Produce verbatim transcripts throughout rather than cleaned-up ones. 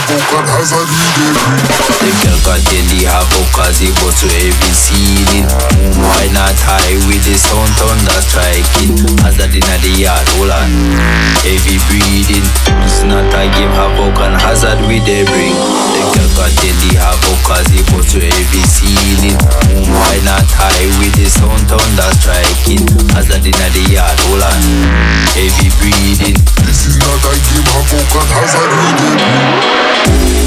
havoc and hazard we dey bring. The girl contain the havoc cause it goes to every ceiling. Boom, why not high with the sound thunder striking? Hazard inna the yard, hold on. Heavy breathing. It's not a game, havoc and hazard we dey bring. The girl contain the havoc cause it goes to every ceiling. Boom, why not high with the sound thunder striking? Hazard inna the yard, hold on. Heavy breathing. This is not a game, havoc and hazard we dey bring.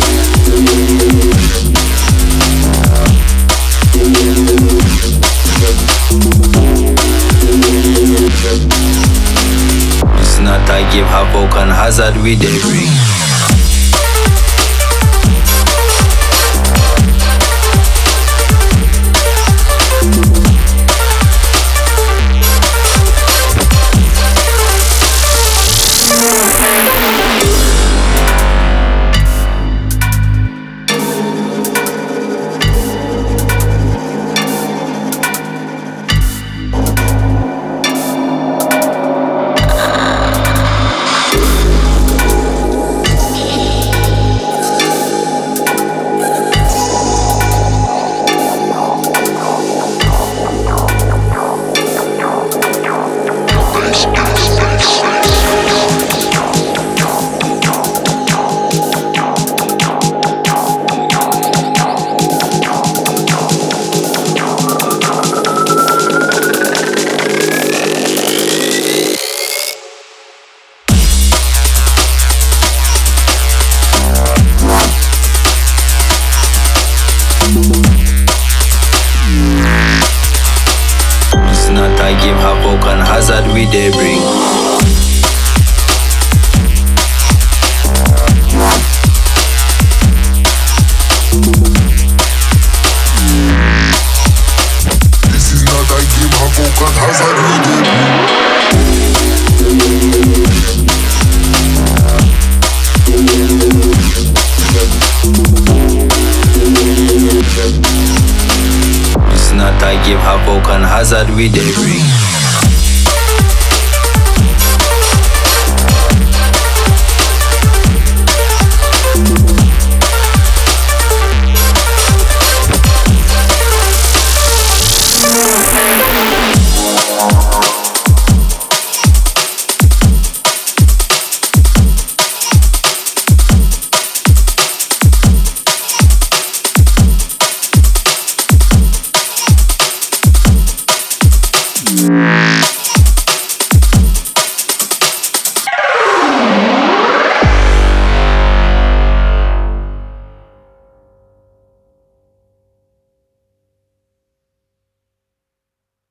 It's not a game, havoc and hazard we dey bring. It's not a game, havoc and hazard we dey bring. This is not a game, havoc and hazard we dey It's not a game, havoc and hazard we dey bring.